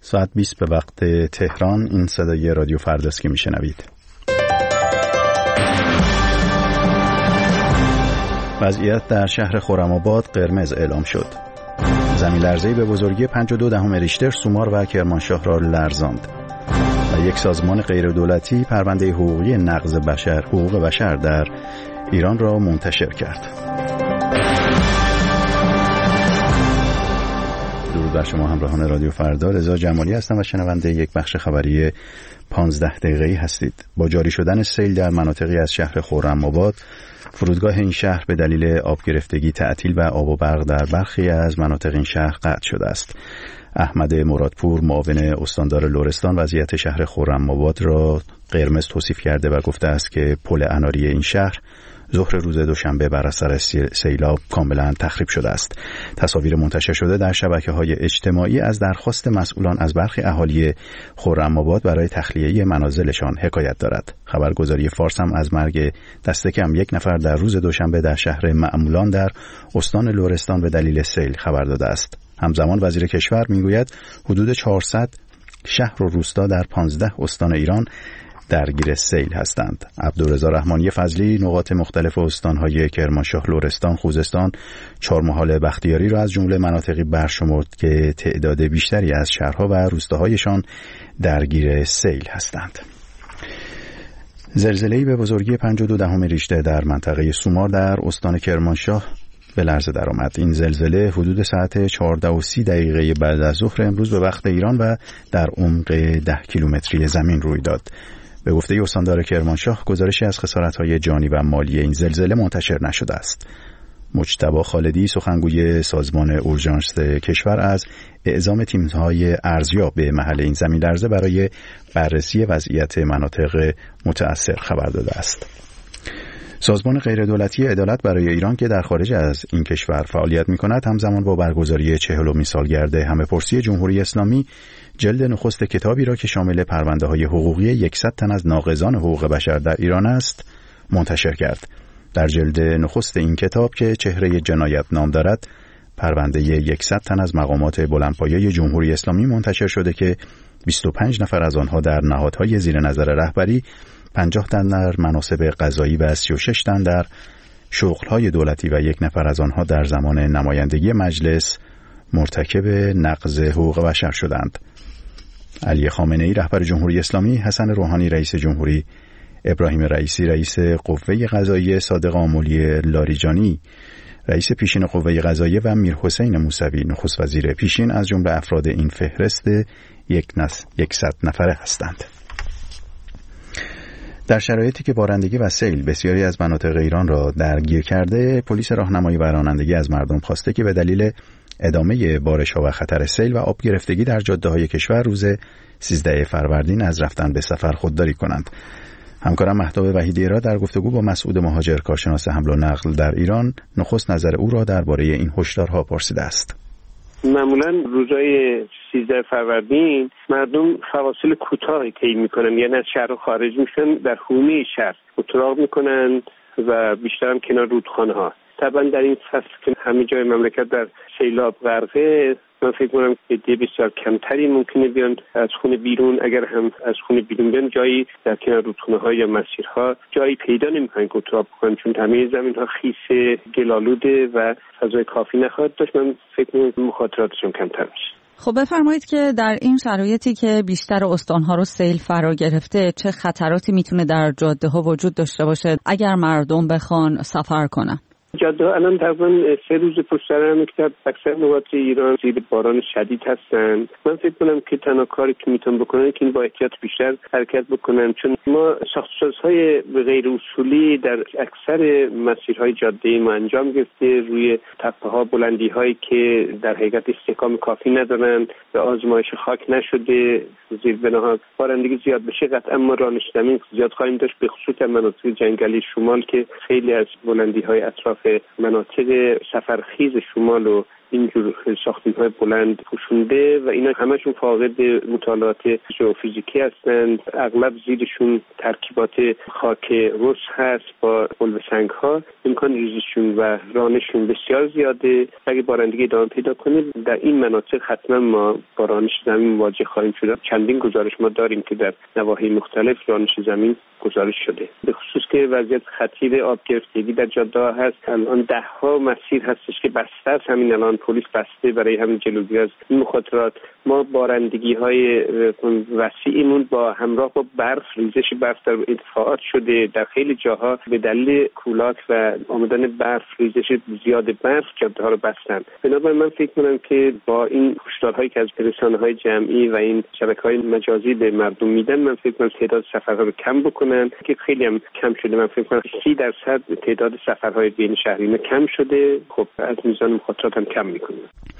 ساعت 20 به وقت تهران. این صدای رادیو فرداست که میشنوید. وضعیت در شهر خرم‌آباد قرمز اعلام شد. زمین لرزه‌ای به بزرگی 5.2 ریشتر سومار و کرمانشاه را لرزاند و یک سازمان غیردولتی پرونده حقوقی نقض حقوق بشر در ایران را منتشر کرد. درود بر شما همراهان رادیو فردا. رضا جمالی هستم و شنونده یک بخش خبری 15 دقیقه‌ای هستید. با جاری شدن سیل در مناطقی از شهر خرم‌آباد، فرودگاه این شهر به دلیل آب گرفتگی تعطیل و آب و برق در برخی از مناطق این شهر قطع شده است. احمد مرادپور، معاون استاندار لرستان، وضعیت شهر خرم‌آباد را قرمز توصیف کرده و گفته است که پل اناری این شهر ظهر روز دوشنبه بر اثر سیلاب کاملا تخریب شده است. تصاویر منتشر شده در شبکه‌های اجتماعی از درخواست مسئولان از برخی اهالی خرم‌آباد برای تخلیه منازلشان حکایت دارد. خبرگزاری فارس هم از مرگ دست کم 1 نفر در روز دوشنبه در شهر معمولان در استان لرستان به دلیل سیل خبر داده است. همزمان وزیر کشور میگوید حدود 400 شهر و روستا در 15 استان ایران درگیر سیل هستند. عبدالرضا رحمانی فضلی نقاط مختلف استان‌های کرمانشاه، لرستان، خوزستان، چهارمحال، بختیاری را از جمله مناطقی برشمرد که تعداد بیشتری از شهرها و روستاهایشان درگیر سیل هستند. زلزله‌ای به بزرگی 5.2 ریشتر در منطقه سومار در استان کرمانشاه به لرزه درآمد. این زلزله حدود ساعت 14:30 بعد از ظهر امروز به وقت ایران و در عمق 10 کیلومتری زمین روی داد. به گفته استاندار کرمانشاه، گزارشی از خسارت‌های جانی و مالی این زلزله منتشر نشده است. مجتبی خالدی، سخنگوی سازمان اورژانس کشور، از اعزام تیم‌های ارزیاب به محل این زمین لرزه برای بررسی وضعیت مناطق متأثر خبر داده است. سازمان غیردولتی عدالت برای ایران که در خارج از این کشور فعالیت می‌کند، همزمان با برگزاری 40مین سالگرد همه‌پرسی جمهوری اسلامی جلد نخست کتابی را که شامل پرونده‌های حقوقی 100 تن از ناقضان حقوق بشر در ایران است منتشر کرد. در جلد نخست این کتاب که چهره جنایت نام دارد، پرونده 100 تن از مقامات بلندپایه جمهوری اسلامی منتشر شده که 25 نفر از آنها در نهادهای زیر نظر رهبری، 50 تن در مناصب قضایی و 36 تن در شغل‌های دولتی و 1 نفر از آنها در زمان نمایندگی مجلس مرتکب نقض حقوق بشر شدند. علی خامنه‌ای رهبر جمهوری اسلامی، حسن روحانی رئیس جمهوری، ابراهیم رئیسی رئیس قوه قضاییه، صادق آملی لاریجانی رئیس پیشین قوه قضاییه و میرحسین موسوی نخست وزیر پیشین از جمله افراد این فهرست 100 نفره هستند. در شرایطی که بارندگی و سیل بسیاری از مناطق ایران را درگیر کرده، پلیس راهنمایی و رانندگی از مردم خواسته که به دلیل ادامه بارش‌ها و خطر سیل و آب گرفتگی در جاده‌های کشور روز 13 فروردین از رفتن به سفر خودداری کنند. همکارم مهتاب وحیدی را در گفتگو با مسعود مهاجر، کارشناس حمل و نقل در ایران، نخست نظر او را درباره این هشدارها پرسیده است. معمولا روزهای 13 فروردین مردم فواصل کوتاهی طی میکنن، یعنی از شهر خارج میشن، در حومه شهر اتراق میکنن و بیشتر هم کنار رودخانه ها. طبعا در این فصل که همه جای مملکت در سیلاب غرقه، من فکر کنم عده بسیار کمتری ممکنه بیان از خونه بیرون. اگر هم از خونه بیرون بیان، جایی در کنار رودخانه ها یا مسیرها جایی پیدا نمیکنن که اتراق بکنن، چون همه زمین ها خیس گلالوده و فضای کافی نخواهد داشت. من فکر کنم مخاطراتشون کمتر میشه. خب بفرمایید که در این شرایطی که بیشتر استان‌ها رو سیل فرا گرفته، چه خطراتی میتونه در جاده‌ها وجود داشته باشه اگر مردم بخوان سفر کنن؟ جاده ها الان تقریبا 3 روز پشت سر هم که اکثر نقاط ایران زیر باران شدید هستند. من فکر کنم که تنها کاری که میتونن بکنن که این با احتیاط بیشتر حرکت بکنن، چون ما ساخت‌وسازهای غیر اصولی در اکثر مسیرهای جاده ما انجام گرفته، روی تپه‌ها بلندی‌هایی که در حقیقت استحکام کافی ندارن و آزمایش خاک نشده، زیربناها بارندگی زیاد بشه قطعا ما رانش زمین زیاد خواهیم داشت، به خصوص در مناطق جنگلی شمال که خیلی از بلندی‌های اطراف مناطق سفرخیز شمال و اینجور ساختمان‌های بلند پوشونده و اینا همشون فاقد مطالعات ژئوفیزیکی هستند. اغلب زیرشون ترکیبات خاک رس هست با قلب سنگ‌ها. امکان ریزششون و رانششون بسیار زیاده. اگه بارندگی ادامه پیدا کنه در این مناطق حتما ما با رانش زمین مواجه خواهیم شد. چندین گزارش ما داریم که در نواحی مختلف رانش زمین گزارش شده، به خصوص که وضعیت خطیر آب گرفتگی در جاده‌ها هست. الان ده‌ها مسیر هستش که بسته است، همین الان پلیس بسته برای همین جلوگیری از این مخاطرات. ما بارندگی‌های وسیعیمون با همراه با برف، ریزش برف در ارتفاعات شده. در خیلی جاها به دلیل کولاک و آمدن برف، ریزش زیاد برف جاده‌ها رو بستن. بنابراین من فکر می‌کنم که با این هشدارهایی که از رسانه‌های جمعی و این شبکه‌های مجازی به مردم میدن، من فکر می‌کنم تعداد سفرها رو کم بکنن که خیلی هم کم شده. من فکر می‌کنم 30% تعداد سفرهای بین شهرینه کم شده. خب از میزان مخاطرات هم کم می‌کنه.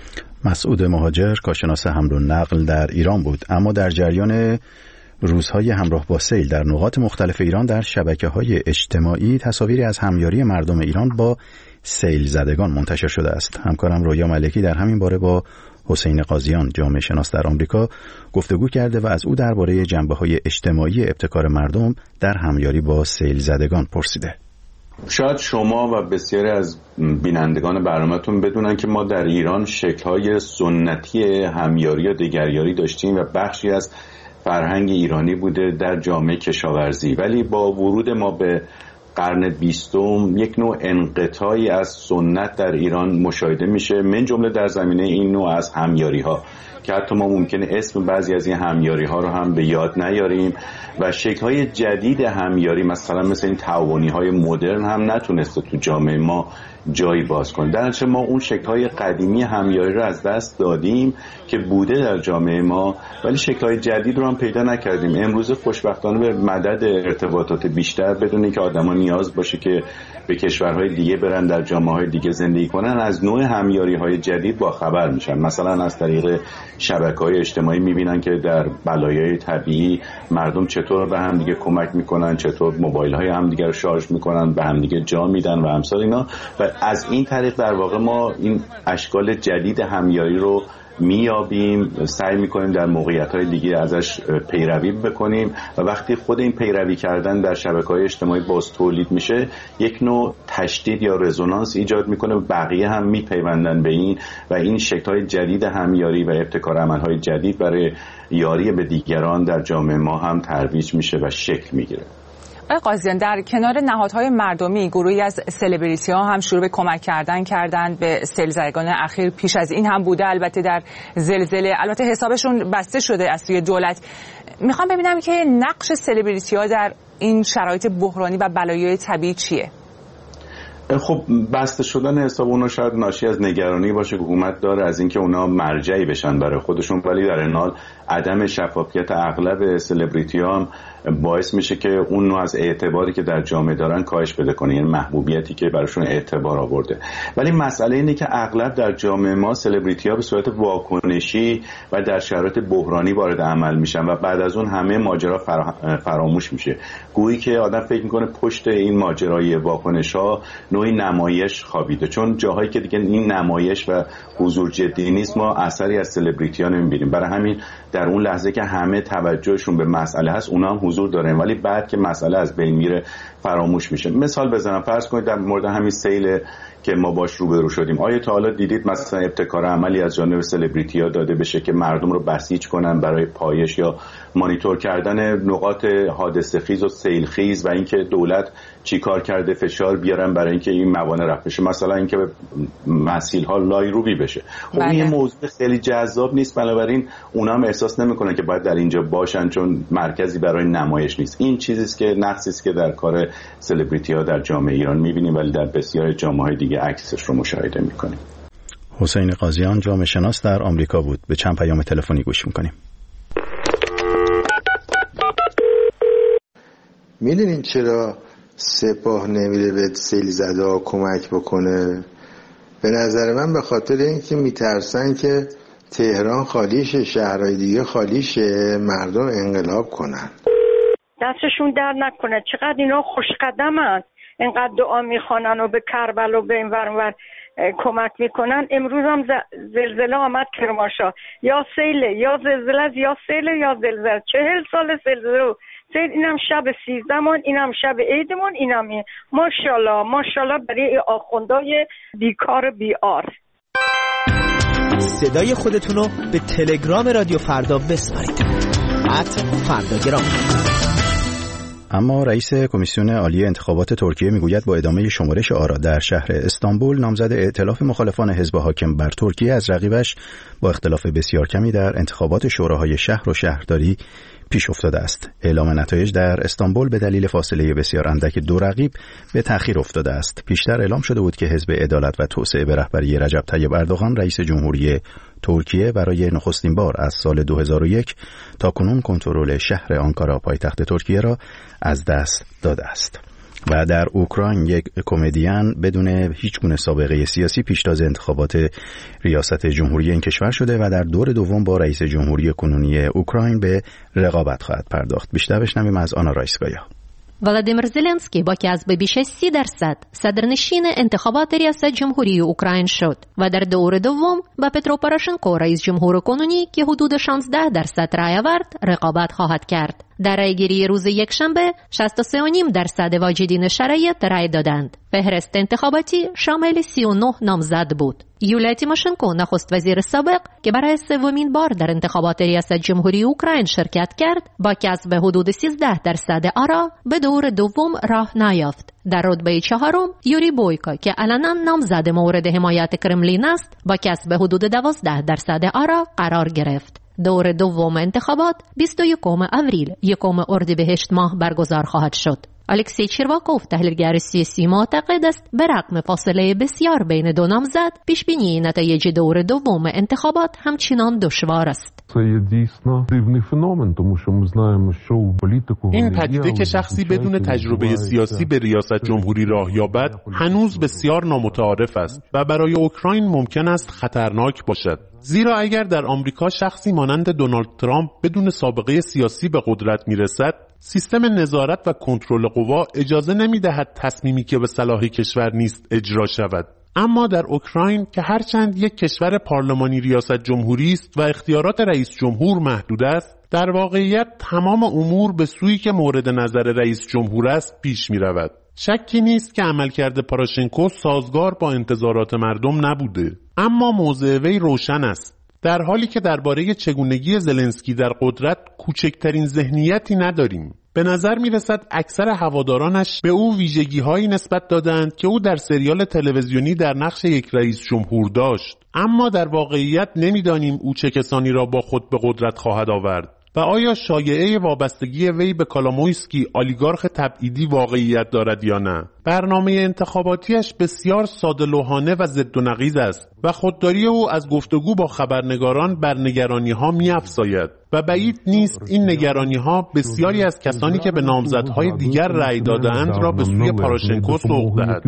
مسعود مهاجر، کارشناس حمل و نقل در ایران بود. اما در جریان روزهای همراه با سیل در نقاط مختلف ایران در شبکه‌های اجتماعی تصاویری از همیاری مردم ایران با سیل زدگان منتشر شده است. همکارم رویا ملکی در همین باره با حسین قاضیان، جامعه شناس در آمریکا، گفتگو کرده و از او درباره جنبه‌های اجتماعی ابتکار مردم در همیاری با سیل زدگان پرسیده. شاید شما و بسیاری از بینندگان برنامه‌تون بدونن که ما در ایران شکل‌های سنتی همیاری و دگریاری داشتیم و بخشی از فرهنگ ایرانی بوده در جامعه کشاورزی، ولی با ورود ما به قرن 20 یک نوع انقطاعی از سنت در ایران مشاهده میشه، من جمله در زمینه این نوع از همیاری ها که حتی ما ممکنه اسم بعضی از این همیاری ها رو هم به یاد نیاریم و شکل های جدید همیاری مثلا مثل این تعاونی های مدرن هم نتونسته تو جامعه ما جایی باز کنه. در نتیجه ما اون شکل‌های قدیمی همیاری رو از دست دادیم که بوده در جامعه ما، ولی شکل‌های جدید رو هم پیدا نکردیم. امروز خوشبختانه به مدد ارتباطات بیشتر، بدون اینکه آدما نیاز باشه که به کشورهای دیگه برن، در جامعه‌های دیگه زندگی کنن، از نوع همیاری‌های جدید با خبر میشن. مثلا از طریق شبکه‌های اجتماعی می‌بینن که در بلایای طبیعی مردم چطور به هم دیگه کمک می‌کنن، چطور موبایل‌های هم دیگه رو شارژ می‌کنن، به هم دیگه جا میدن و امثال اینا. و از این طریق در واقع ما این اشکال جدید همیاری رو میابیم، سعی میکنیم در موقعیت‌های دیگه ازش پیروی بکنیم و وقتی خود این پیروی کردن در شبکه‌های اجتماعی باز تولید میشه، یک نوع تشدید یا رزونانس ایجاد میکنه و بقیه هم میپیوندن به این و این شکل‌های جدید همیاری و ابتکار عمل‌های جدید برای یاری به دیگران در جامعه ما هم ترویج میشه و شکل میگیره. آقای قاضیان، در کنار نهادهای مردمی گروهی از سلبریتی ها هم شروع به کمک کردن به سیل‌زدگان اخیر. پیش از این هم بوده، البته در زلزله، البته حسابشون بسته شده از سوی دولت. میخوام ببینم که نقش سلبریتی ها در این شرایط بحرانی و بلایای طبیعی چیه؟ خب بسته شدن حساب اونا شاید ناشی از نگرانی باشه که حکومت داره از اینکه اونا مرجعی بشن برای خودشون، ولی در این حال عدم شفافیت اغلب سلبریتی ها هم باعث میشه که اون نوع از اعتباری که در جامعه دارن کاهش پیدا کنه، یعنی محبوبیتی که براشون اعتبار آورده. ولی مسئله اینه که اغلب در جامعه ما سلبریتی ها به صورت واکنشی و در شرایط بحرانی وارد عمل میشن و بعد از اون همه ماجرا فراموش میشه، گویی که آدم فکر میکنه پشت این ماجرای واکنش ها نوعی نمایش خوابیده، چون جاهایی که دیگه این نمایش و حضور جدی نیست ما اثری از سلبریتی ها نمیبینیم. برای همین در اون لحظه که همه توجهشون به مسئله هست اونا هم حضور دارن، ولی بعد که مسئله از بین میره فراموش میشه. مثال بزنم، فرض کنید در مورد همین سیل که ما باش روبرو شدیم، آیا تا حالا دیدید مثلا ابتکار عملی از جانب سلبریتی ها داده بشه که مردم رو بسیج کنن برای پایش یا مانیتور کردن نقاط حادثه خیز و سیل خیز و اینکه دولت چی کار کرده فشار بیارن برای اینکه این موانع رفع بشه، مثلا اینکه مسیل ها لایروبی بشه؟ خب این موضوع خیلی جذاب نیست، بنابراین اونا هم احساس نمیکنن که باید در اینجا باشن چون مرکزی برای نمایش نیست. این چیزی است که نقصی است که در کار سلبریتی ها در جامعه ایران میبینیم، ولی در بسیار جامعه‌های دیگه عکسش رو مشاهده میکنیم. حسین قاضیان، جامعه شناس در آمریکا بود. به چند پیام تلفنی گوش میکنیم. میدونین چرا سپاه نمیره به سیل زده ها کمک بکنه؟ به نظر من به خاطر اینکه میترسن که تهران خالی شه، شهرهای دیگه خالی شه، مردم انقلاب کنن. دستشون در نکنه. چقدر اینا خوش قدمن، اینقدر دعا میخوانن و به کربلا و به این ور کمک میکنن. امروز هم زلزله آمد کرمانشاه، یا سیله یا زلزله یا سیله یا زلزله. 40 سال زلزله، اینم شب 13مون، اینم شب عیدمون، اینم ماشاءالله برای آخوندای بیکار بیار. صدای خودتونو به تلگرام رادیو فردا بسپارید. @فرداگرام. اما رئیس کمیسیون عالی انتخابات ترکیه میگوید با ادامه شمارش آرا در شهر استانبول، نامزد ائتلاف مخالفان حزب حاکم بر ترکیه از رقیبش با اختلاف بسیار کمی در انتخابات شوراهای شهر و شهرداری پیش افتاده است. اعلام نتایج در استانبول به دلیل فاصله بسیار اندک دو رقیب به تأخیر افتاده است. پیشتر اعلام شده بود که حزب عدالت و توسعه به رهبری رجب طیب اردوغان رئیس جمهوری ترکیه برای نخستین بار از سال 2001 تاکنون کنترل شهر آنکارا پایتخت ترکیه را از دست داده است. و در اوکراین یک کمدین بدون هیچ گونه سابقه سیاسی پیشتاز انتخابات ریاست جمهوری این کشور شده و در دور دوم با رئیس جمهوری کنونی اوکراین به رقابت خواهد پرداخت. بیشتر بشنویم از آنا رایسکایا. ولادیمیر زلنسکی با کسب بیش از 30% صدرنشین انتخابات ریاست جمهوری اوکراین شد و در دور دوم با پترو پوروشنکو رئیس جمهور کنونی که حدود 16% رای آورد رقابت خواهد کرد. در رایگیری روز یکشنبه 63.5% واجدین شرایط رای دادند. فهرست انتخاباتی شامل 39 نامزد بود. یولیا تیموشنکو نخست وزیر سابق که برای سومین بار در انتخابات ریاست جمهوری اوکراین شرکت کرد با کسب حدود 13% آرا به دور دوم راه نیافت. در رتبه چهارم یوری بویکا که علنا نامزد مورد حمایت کرملین است با کسب حدود 12% آرا قرار گرفت. دور دوم انتخابات 21 آوریل 1 اردیبهشت ماه برگزار خواهد شد. الکسی چرواکوف تحلیلگر سیاسی معتقد است به رغم فاصله بسیار بین دو نامزد پیش بینی نتایج دور دوم انتخابات همچنان دشوار است. این پدیده که شخصی بدون تجربه سیاسی به ریاست جمهوری راه یابد هنوز بسیار نامتعارف است و برای اوکراین ممکن است خطرناک باشد. زیرا اگر در آمریکا شخصی مانند دونالد ترامپ بدون سابقه سیاسی به قدرت میرسد، سیستم نظارت و کنترل قوا اجازه نمی‌دهد تصمیمی که به صلاح کشور نیست اجرا شود. اما در اوکراین که هرچند یک کشور پارلمانی ریاست جمهوری است و اختیارات رئیس جمهور محدود است، در واقعیت تمام امور به سویی که مورد نظر رئیس جمهور است پیش می‌رود. شکی نیست که عملکرد پوروشنکو سازگار با انتظارات مردم نبوده، اما موضع وی روشن است. در حالی که درباره چگونگی زلنسکی در قدرت کوچکترین ذهنیتی نداریم. به نظر می رسد اکثر هوادارانش به او ویژگی‌هایی نسبت دادند که او در سریال تلویزیونی در نقش یک رئیس جمهور داشت، اما در واقعیت نمی‌دانیم او چه کسانی را با خود به قدرت خواهد آورد و آیا شایعه وابستگی وی به کالامویسکی آلیگارخ تبعیدی واقعیت دارد یا نه. برنامه انتخاباتیش بسیار ساده‌لوحانه و ضد و نقیض است و خودداری او از گفتگو با خبرنگاران بر نگرانی‌ها می‌افزاید و بعید نیست این نگرانی‌ها بسیاری از کسانی که به نامزدهای دیگر رأی داده‌اند را به سوی پوروشنکو سوق دهد.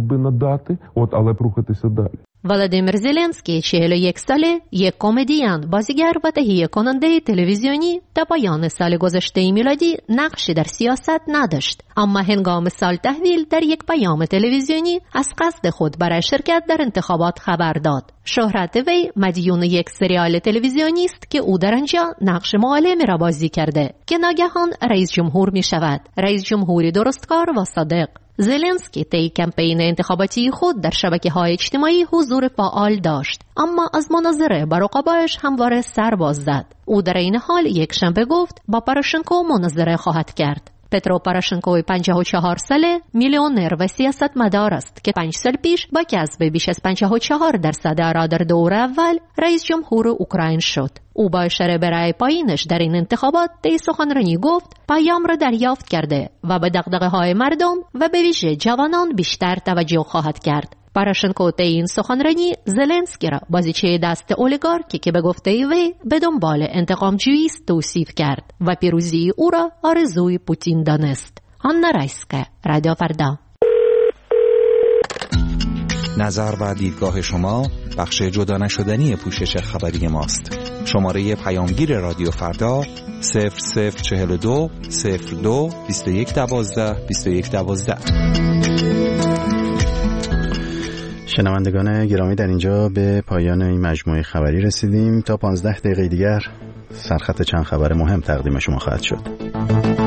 ولادیمیر زلنسکی 41 ساله، یک کمدین، بازیگر و تهیه کننده تلویزیونی تا پایان سال گذشته میلادی نقشی در سیاست نداشت، اما هنگام سال تحویل در یک پیام تلویزیونی از قصد خود برای شرکت در انتخابات خبر داد. شهرت وی مدیون یک سریال تلویزیونی است که او در آنجا نقش معلم را بازی کرده که ناگهان رئیس جمهور می شود، رئیس جمهوری درستکار و صادق. زلنسکی طی کمپین انتخاباتی خود در شبکه‌های اجتماعی حضور فعال داشت، اما از مناظره با رقبایش همواره سر باز زد. او در این حال یک شنبه گفت با پوروشنکو مناظره خواهد کرد. پترو پوروشنکو 54 ساله میلیونر و سیاستمدار است که 5 سال پیش با کسب بیش از 54% آرا در دور اول رئیس جمهور اوکراین شد. او با اشاره به رأی پایینش در این انتخابات طی سخنرانی گفت پیام را دریافت کرده و به دغدغه‌های مردم و به ویژه جوانان بیشتر توجه خواهد کرد. پوروشنکو طی این سخنرانی زلنسکی را بازیچه دست اولیگارکی که به گفته وی به دنبال انتقام جویی است توصیف کرد و پیروزی او را آرزوی پوتین دانست. آنا رایسکا، رادیو فردا. نظر و دیدگاه شما بخش جدا نشدنی پوشش خبری ماست. شماره پیامگیر رادیو فردا 0042 02 2112 2112. شنوندگان گرامی، در اینجا به پایان این مجموعه خبری رسیدیم. تا 15 دقیقه دیگر سرخط چند خبر مهم تقدیم شما خواهد شد.